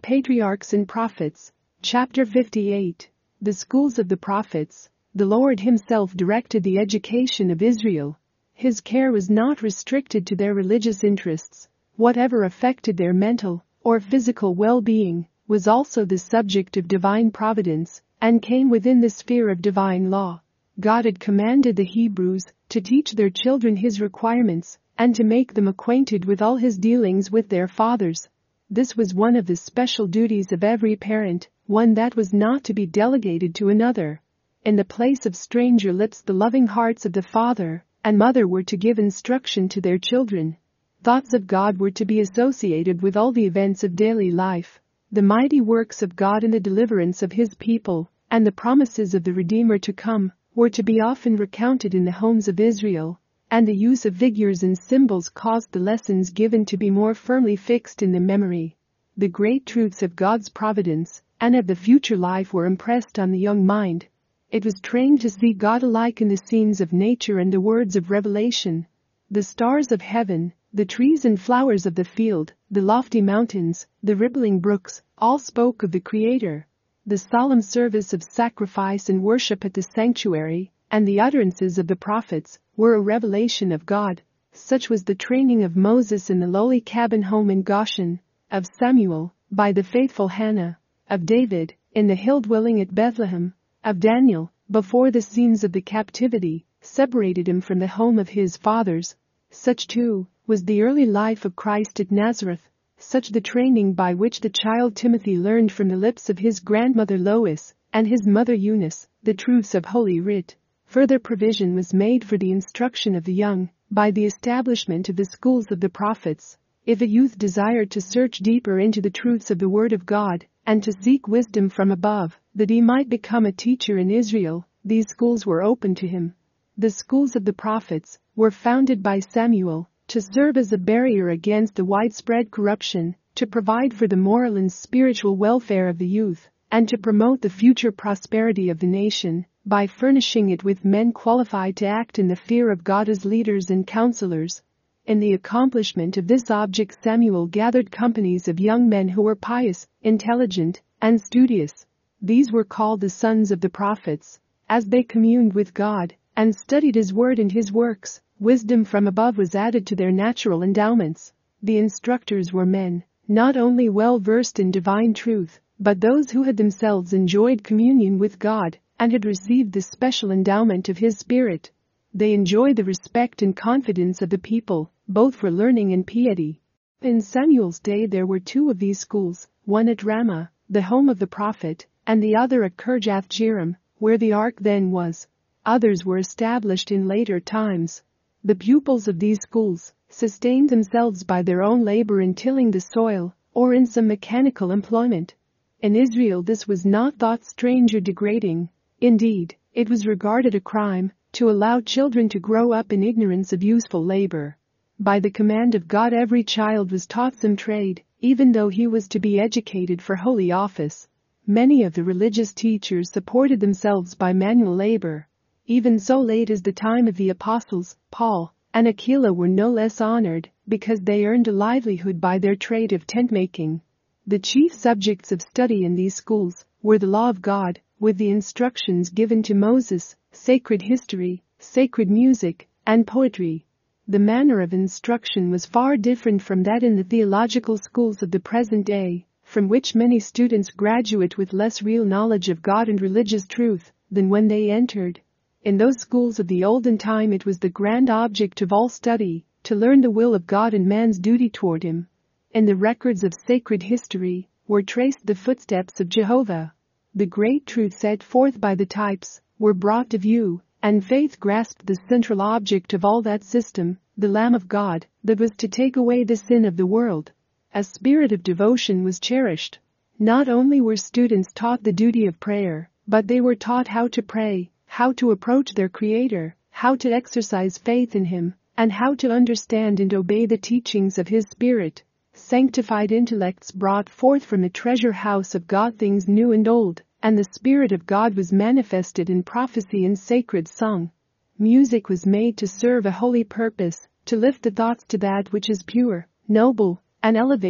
Patriarchs and Prophets. Chapter 58. The Schools of the Prophets. The Lord himself directed the education of Israel. His care was not restricted to their religious interests. Whatever affected their mental or physical well-being was also the subject of divine providence and came within the sphere of divine law. God had commanded the Hebrews to teach their children his requirements and to make them acquainted with all his dealings with their fathers. This was one of the special duties of every parent, one that was not to be delegated to another. In the place of stranger lips, the loving hearts of the father and mother were to give instruction to their children. Thoughts of God were to be associated with all the events of daily life. The mighty works of God in the deliverance of his people and the promises of the Redeemer to come were to be often recounted in the homes of Israel, and the use of figures and symbols caused the lessons given to be more firmly fixed in the memory. The great truths of God's providence and of the future life were impressed on the young mind. It was trained to see God alike in the scenes of nature and the words of revelation. The stars of heaven, the trees and flowers of the field, the lofty mountains, the rippling brooks, all spoke of the Creator. The solemn service of sacrifice and worship at the sanctuary, and the utterances of the prophets, were a revelation of God. Such was the training of Moses in the lowly cabin home in Goshen, of Samuel, by the faithful Hannah, of David, in the hill dwelling at Bethlehem, of Daniel, before the scenes of the captivity separated him from the home of his fathers. Such, too, was the early life of Christ at Nazareth, such the training by which the child Timothy learned from the lips of his grandmother Lois and his mother Eunice the truths of Holy Writ. Further provision was made for the instruction of the young by the establishment of the schools of the prophets. If a youth desired to search deeper into the truths of the Word of God and to seek wisdom from above, that he might become a teacher in Israel, these schools were open to him. The schools of the prophets were founded by Samuel to serve as a barrier against the widespread corruption, to provide for the moral and spiritual welfare of the youth, and to promote the future prosperity of the nation by furnishing it with men qualified to act in the fear of God as leaders and counselors. In the accomplishment of this object, Samuel gathered companies of young men who were pious, intelligent, and studious. These were called the sons of the prophets. As they communed with God and studied his word and his works, wisdom from above was added to their natural endowments. The instructors were men not only well versed in divine truth, but those who had themselves enjoyed communion with God and had received the special endowment of his Spirit. They enjoyed the respect and confidence of the people, both for learning and piety. In Samuel's day there were two of these schools, one at Ramah, the home of the prophet, and the other at Kirjath-Jearim, where the ark then was. Others were established in later times. The pupils of these schools sustained themselves by their own labor in tilling the soil or in some mechanical employment. In Israel this was not thought strange or degrading. Indeed, it was regarded a crime to allow children to grow up in ignorance of useful labor. By the command of God, every child was taught some trade, even though he was to be educated for holy office. Many of the religious teachers supported themselves by manual labor. Even so late as the time of the apostles, Paul and Aquila were no less honored because they earned a livelihood by their trade of tent-making. The chief subjects of study in these schools were the law of God, with the instructions given to Moses, sacred history, sacred music, and poetry. The manner of instruction was far different from that in the theological schools of the present day, from which many students graduate with less real knowledge of God and religious truth than when they entered. In those schools of the olden time it was the grand object of all study to learn the will of God and man's duty toward him. In the records of sacred history were traced the footsteps of Jehovah. The great truths set forth by the types were brought to view, and faith grasped the central object of all that system, the Lamb of God, that was to take away the sin of the world. A spirit of devotion was cherished. Not only were students taught the duty of prayer, but they were taught how to pray, how to approach their Creator, how to exercise faith in Him, and how to understand and obey the teachings of His Spirit. Sanctified intellects brought forth from the treasure house of God things new and old, and the Spirit of God was manifested in prophecy and sacred song. Music was made to serve a holy purpose, to lift the thoughts to that which is pure, noble, and elevating.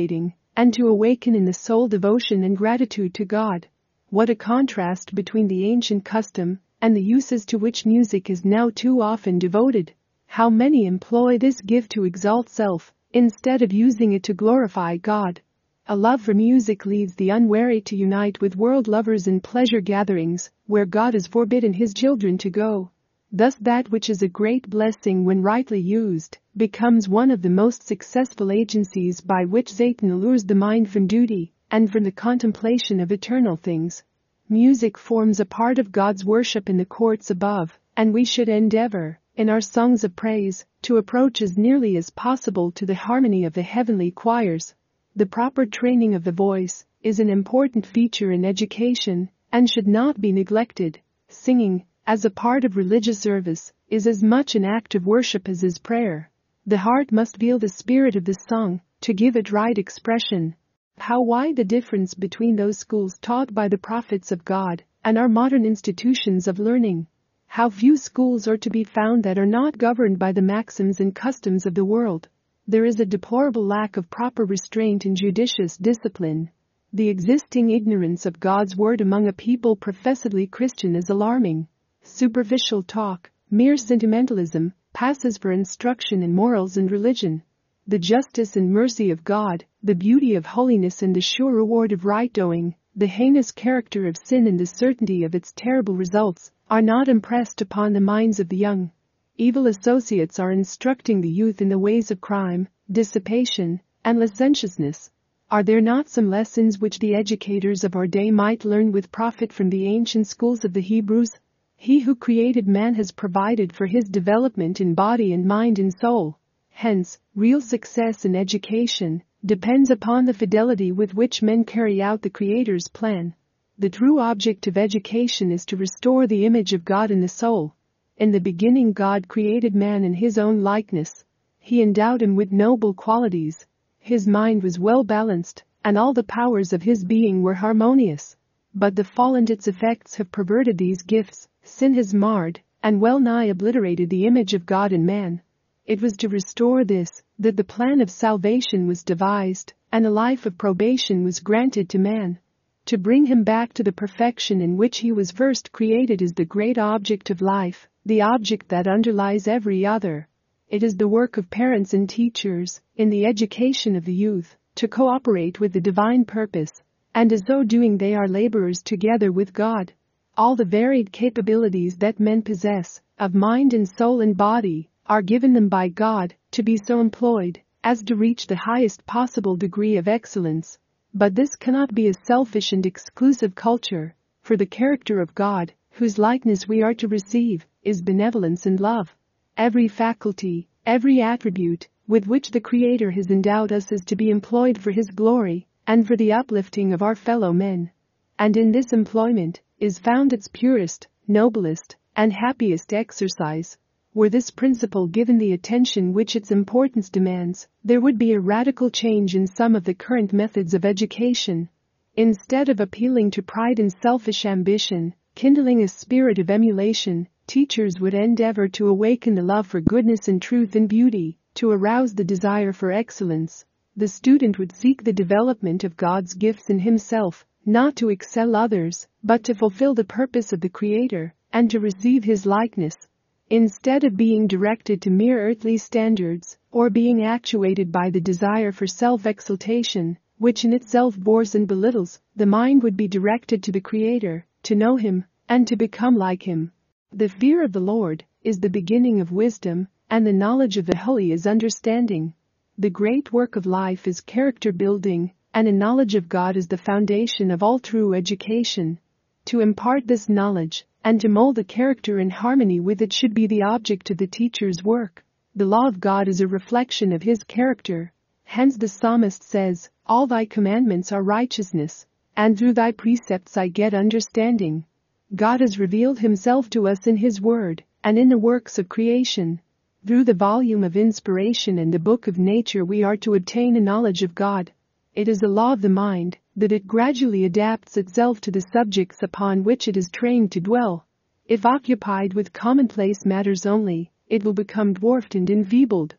and to awaken in the soul devotion and gratitude to God. What a contrast between the ancient custom and the uses to which music is now too often devoted. How many employ this gift to exalt self, instead of using it to glorify God. A love for music leads the unwary to unite with world lovers in pleasure gatherings, where God has forbidden his children to go. Thus that which is a great blessing when rightly used, becomes one of the most successful agencies by which Satan allures the mind from duty and from the contemplation of eternal things. Music forms a part of God's worship in the courts above, and we should endeavor, in our songs of praise, to approach as nearly as possible to the harmony of the heavenly choirs. The proper training of the voice is an important feature in education and should not be neglected. Singing, as a part of religious service, is as much an act of worship as is prayer. The heart must feel the spirit of the song to give it right expression. How wide the difference between those schools taught by the prophets of God and our modern institutions of learning. How few schools are to be found that are not governed by the maxims and customs of the world. There is a deplorable lack of proper restraint and judicious discipline. The existing ignorance of God's word among a people professedly Christian is alarming. Superficial talk, mere sentimentalism, passes for instruction in morals and religion. The justice and mercy of God, the beauty of holiness and the sure reward of right doing, the heinous character of sin and the certainty of its terrible results, are not impressed upon the minds of the young. Evil associates are instructing the youth in the ways of crime, dissipation, and licentiousness. Are there not some lessons which the educators of our day might learn with profit from the ancient schools of the Hebrews? He who created man has provided for his development in body and mind and soul. Hence, real success in education depends upon the fidelity with which men carry out the Creator's plan. The true object of education is to restore the image of God in the soul. In the beginning God created man in his own likeness. He endowed him with noble qualities. His mind was well balanced, and all the powers of his being were harmonious. But the fall and its effects have perverted these gifts. Sin has marred and well nigh obliterated the image of God in man. It was to restore this that the plan of salvation was devised, and a life of probation was granted to man. To bring him back to the perfection in which he was first created is the great object of life, the object that underlies every other. It is the work of parents and teachers, in the education of the youth, to cooperate with the divine purpose, and as so doing they are laborers together with God. All the varied capabilities that men possess, of mind and soul and body, are given them by God, to be so employed as to reach the highest possible degree of excellence. But this cannot be a selfish and exclusive culture, for the character of God, whose likeness we are to receive, is benevolence and love. Every faculty, every attribute, with which the Creator has endowed us is to be employed for His glory, and for the uplifting of our fellow men. And in this employment is found its purest, noblest, and happiest exercise. Were this principle given the attention which its importance demands, there would be a radical change in some of the current methods of education. Instead of appealing to pride and selfish ambition, kindling a spirit of emulation, teachers would endeavor to awaken the love for goodness and truth and beauty, to arouse the desire for excellence. The student would seek the development of God's gifts in himself, not to excel others, but to fulfill the purpose of the Creator, and to receive His likeness. Instead of being directed to mere earthly standards, or being actuated by the desire for self-exaltation, which in itself bores and belittles, the mind would be directed to the Creator, to know Him, and to become like Him. The fear of the Lord is the beginning of wisdom, and the knowledge of the Holy is understanding. The great work of life is character building, and a knowledge of God is the foundation of all true education. To impart this knowledge, and to mold the character in harmony with it should be the object of the teacher's work. The law of God is a reflection of His character. Hence the psalmist says, "All thy commandments are righteousness, and through thy precepts I get understanding." God has revealed Himself to us in His word, and in the works of creation. Through the volume of inspiration and the book of nature we are to obtain a knowledge of God. It is a law of the mind, that it gradually adapts itself to the subjects upon which it is trained to dwell. If occupied with commonplace matters only, it will become dwarfed and enfeebled.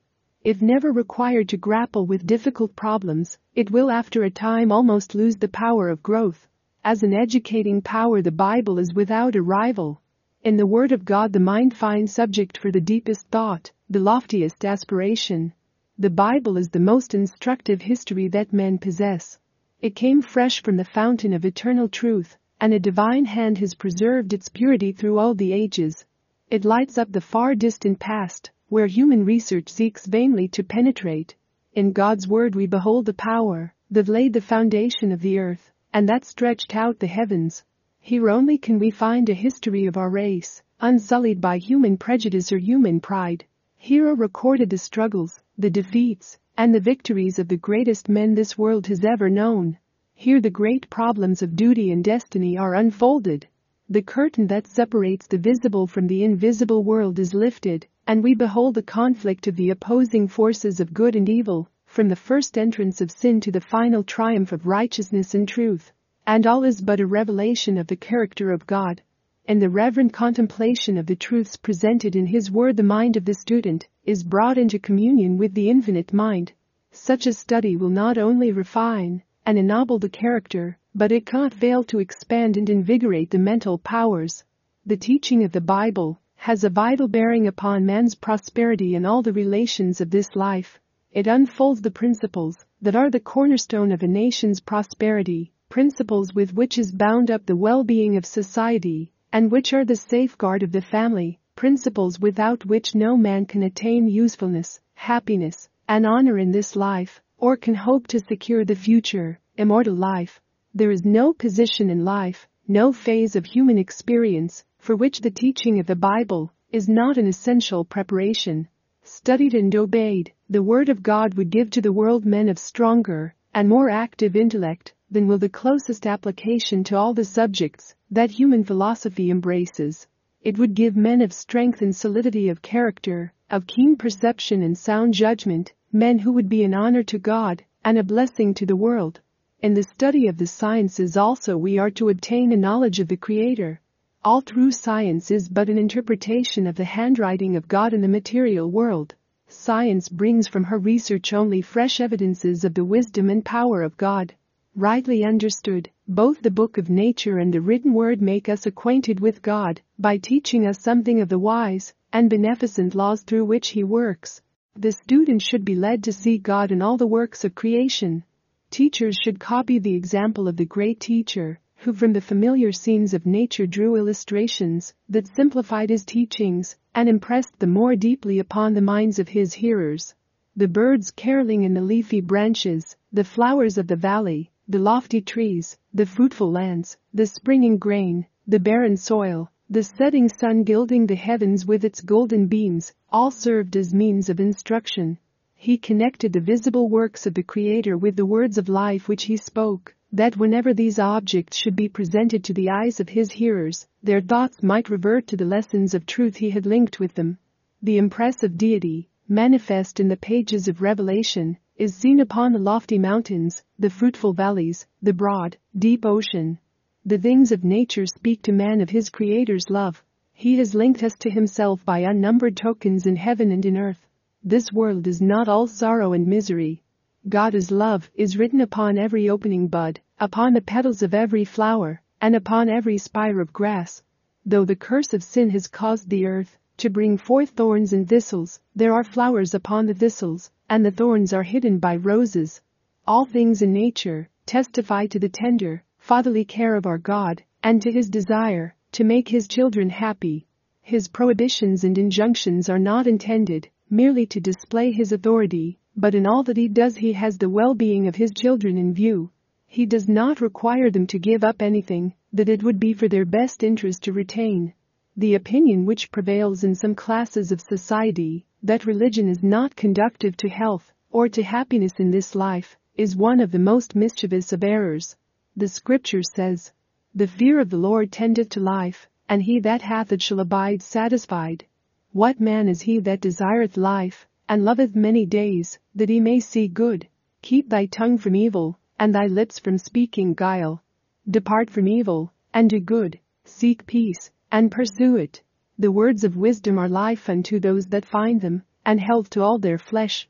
If never required to grapple with difficult problems, it will after a time almost lose the power of growth. As an educating power, the Bible is without a rival. In the Word of God the mind finds subject for the deepest thought, the loftiest aspiration. The Bible is the most instructive history that men possess. It came fresh from the fountain of eternal truth, and a divine hand has preserved its purity through all the ages. It lights up the far distant past, where human research seeks vainly to penetrate. In God's Word we behold the power that laid the foundation of the earth, and that stretched out the heavens. Here only can we find a history of our race, unsullied by human prejudice or human pride. Here are recorded the struggles, the defeats, and the victories of the greatest men this world has ever known. Here the great problems of duty and destiny are unfolded. The curtain that separates the visible from the invisible world is lifted, and we behold the conflict of the opposing forces of good and evil, from the first entrance of sin to the final triumph of righteousness and truth. And all is but a revelation of the character of God. In the reverent contemplation of the truths presented in His Word, the mind of the student is brought into communion with the infinite mind. Such a study will not only refine and ennoble the character, but it cannot fail to expand and invigorate the mental powers. The teaching of the Bible has a vital bearing upon man's prosperity in all the relations of this life. It unfolds the principles that are the cornerstone of a nation's prosperity, principles with which is bound up the well-being of society, and which are the safeguard of the family, principles without which no man can attain usefulness, happiness, and honor in this life, or can hope to secure the future, immortal life. There is no position in life, no phase of human experience, for which the teaching of the Bible is not an essential preparation. Studied and obeyed, the Word of God would give to the world men of stronger and more active intellect than will the closest application to all the subjects that human philosophy embraces. It would give men of strength and solidity of character, of keen perception and sound judgment, men who would be an honor to God and a blessing to the world. In the study of the sciences also we are to obtain a knowledge of the Creator. All true science is but an interpretation of the handwriting of God in the material world. Science brings from her research only fresh evidences of the wisdom and power of God. Rightly understood, both the book of nature and the written word make us acquainted with God by teaching us something of the wise and beneficent laws through which He works. The student should be led to see God in all the works of creation. Teachers should copy the example of the great teacher, who from the familiar scenes of nature drew illustrations that simplified his teachings and impressed them more deeply upon the minds of his hearers. The birds caroling in the leafy branches, the flowers of the valley, the lofty trees, the fruitful lands, the springing grain, the barren soil, the setting sun gilding the heavens with its golden beams, all served as means of instruction. He connected the visible works of the Creator with the words of life which He spoke, that whenever these objects should be presented to the eyes of His hearers, their thoughts might revert to the lessons of truth He had linked with them. The impress of deity, manifest in the pages of Revelation, is seen upon the lofty mountains, the fruitful valleys, the broad, deep ocean. The things of nature speak to man of his Creator's love. He has linked us to Himself by unnumbered tokens in heaven and in earth. This world is not all sorrow and misery. God is love is written upon every opening bud, upon the petals of every flower, and upon every spire of grass. Though the curse of sin has caused the earth to bring forth thorns and thistles, there are flowers upon the thistles, and the thorns are hidden by roses. All things in nature testify to the tender, fatherly care of our God, and to His desire to make His children happy. His prohibitions and injunctions are not intended merely to display His authority, but in all that He does He has the well-being of His children in view. He does not require them to give up anything that it would be for their best interest to retain. The opinion which prevails in some classes of society, that religion is not conducive to health or to happiness in this life, is one of the most mischievous of errors. The Scripture says, "The fear of the Lord tendeth to life, and he that hath it shall abide satisfied." What man is he that desireth life, and loveth many days, that he may see good? Keep thy tongue from evil, and thy lips from speaking guile. Depart from evil, and do good. Seek peace, and pursue it. The words of wisdom are life unto those that find them, and health to all their flesh.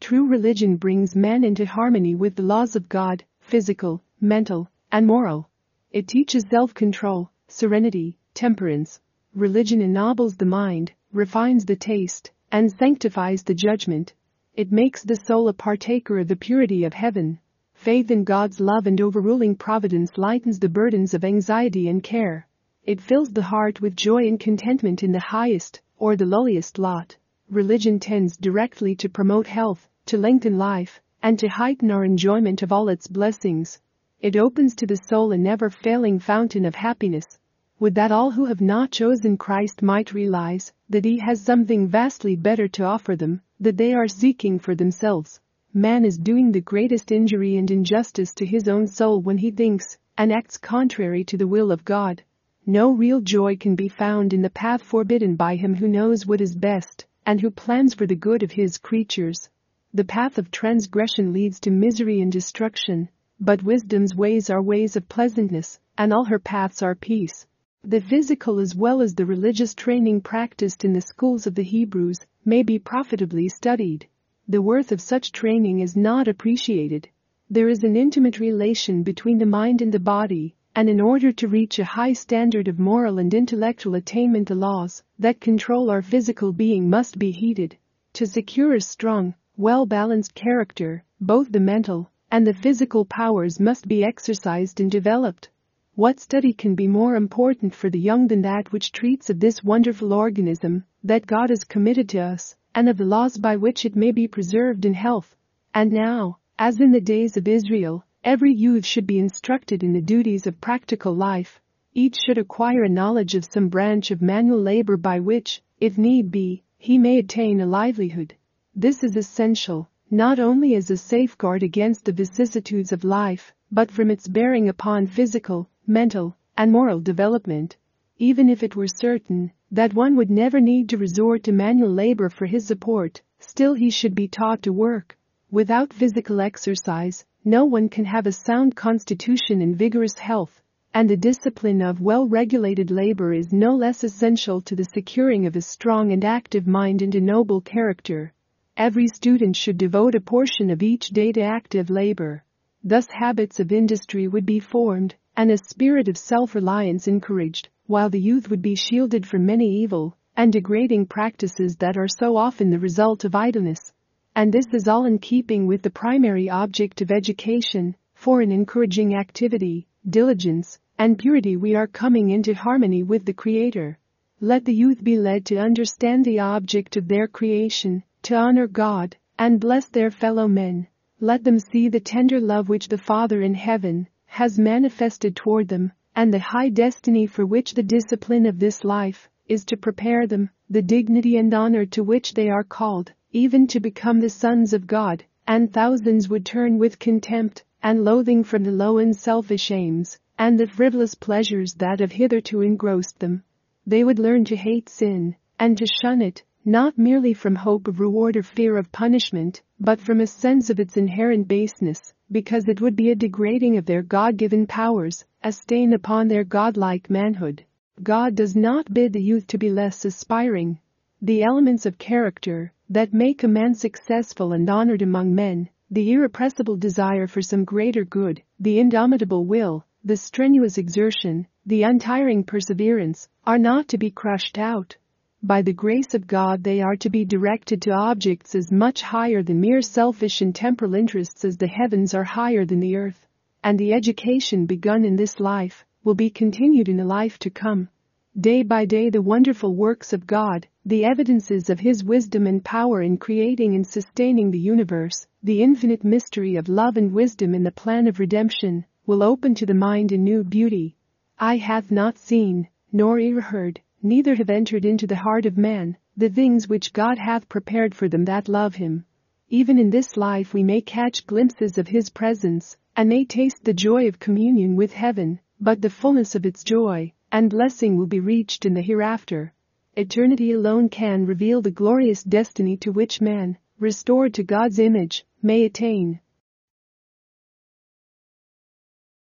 True religion brings man into harmony with the laws of God, physical, mental, and moral. It teaches self-control, serenity, temperance. Religion ennobles the mind, refines the taste, and sanctifies the judgment. It makes the soul a partaker of the purity of heaven. Faith in God's love and overruling providence lightens the burdens of anxiety and care. It fills the heart with joy and contentment in the highest or the lowliest lot. Religion tends directly to promote health, to lengthen life, and to heighten our enjoyment of all its blessings. It opens to the soul a never-failing fountain of happiness. Would that all who have not chosen Christ might realize that He has something vastly better to offer them, that they are seeking for themselves. Man is doing the greatest injury and injustice to his own soul when he thinks and acts contrary to the will of God. No real joy can be found in the path forbidden by him who knows what is best and who plans for the good of his creatures. The path of transgression leads to misery and destruction, but wisdom's ways are ways of pleasantness, and all her paths are peace. The physical as well as the religious training practiced in the schools of the Hebrews may be profitably studied. The worth of such training is not appreciated. There is an intimate relation between the mind and the body, and in order to reach a high standard of moral and intellectual attainment, the laws that control our physical being must be heeded. To secure a strong, well-balanced character, both the mental and the physical powers must be exercised and developed. What study can be more important for the young than that which treats of this wonderful organism that God has committed to us, and of the laws by which it may be preserved in health? And now, as in the days of Israel, every youth should be instructed in the duties of practical life. Each should acquire a knowledge of some branch of manual labor by which, if need be, he may attain a livelihood. This is essential, not only as a safeguard against the vicissitudes of life, but from its bearing upon physical, mental, and moral development. Even if it were certain that one would never need to resort to manual labor for his support, still he should be taught to work. Without physical exercise, no one can have a sound constitution and vigorous health, and the discipline of well-regulated labor is no less essential to the securing of a strong and active mind and a noble character. Every student should devote a portion of each day to active labor. Thus habits of industry would be formed, and a spirit of self-reliance encouraged, while the youth would be shielded from many evil and degrading practices that are so often the result of idleness. And this is all in keeping with the primary object of education, for in encouraging activity, diligence, and purity we are coming into harmony with the Creator. Let the youth be led to understand the object of their creation, to honor God, and bless their fellow men. Let them see the tender love which the Father in heaven has manifested toward them, and the high destiny for which the discipline of this life is to prepare them, the dignity and honor to which they are called, even to become the sons of God, and thousands would turn with contempt and loathing from the low and selfish aims, and the frivolous pleasures that have hitherto engrossed them. They would learn to hate sin, and to shun it, not merely from hope of reward or fear of punishment, but from a sense of its inherent baseness, because it would be a degrading of their God-given powers, a stain upon their godlike manhood. God does not bid the youth to be less aspiring. The elements of character that make a man successful and honored among men, the irrepressible desire for some greater good, the indomitable will, the strenuous exertion, the untiring perseverance, are not to be crushed out. By the grace of God they are to be directed to objects as much higher than mere selfish and temporal interests as the heavens are higher than the earth. And the education begun in this life will be continued in the life to come. Day by day the wonderful works of God, the evidences of His wisdom and power in creating and sustaining the universe, the infinite mystery of love and wisdom in the plan of redemption, will open to the mind a new beauty. Eye hath not seen, nor ear heard, neither have entered into the heart of man, the things which God hath prepared for them that love Him. Even in this life we may catch glimpses of His presence, and may taste the joy of communion with heaven, but the fullness of its joy and blessing will be reached in the hereafter. Eternity alone can reveal the glorious destiny to which man, restored to God's image, may attain.